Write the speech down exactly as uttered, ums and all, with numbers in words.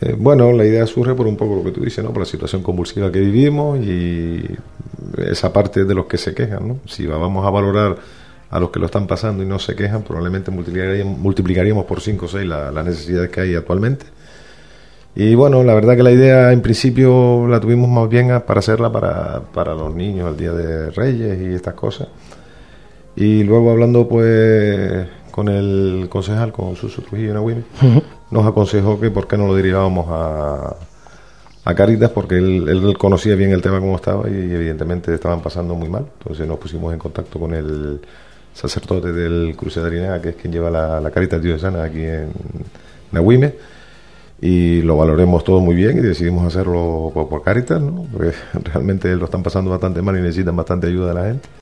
Eh, bueno, la idea surge por un poco lo que tú dices, ¿no? Por la situación convulsiva que vivimos y esa parte de los que se quejan, ¿no? Si vamos a valorar a los que lo están pasando y no se quejan, probablemente multiplicaríamos, multiplicaríamos por cinco o seis la, las necesidades que hay actualmente. Y bueno, la verdad que la idea en principio la tuvimos más bien a- para hacerla para, para los niños, el Día de Reyes y estas cosas. Y luego hablando pues con el concejal, con Suso Trujillo en Agüime, Ujú. nos aconsejó que por qué no lo derivábamos a, a Cáritas, porque él, él conocía bien el tema como estaba y evidentemente estaban pasando muy mal. Entonces nos pusimos en contacto con el sacerdote del Cruce de Arinaga, que es quien lleva la, la Cáritas diocesana aquí en Nahuime, y lo valoremos todo muy bien y decidimos hacerlo por, por Cáritas, ¿no? Porque realmente lo están pasando bastante mal y necesitan bastante ayuda de la gente.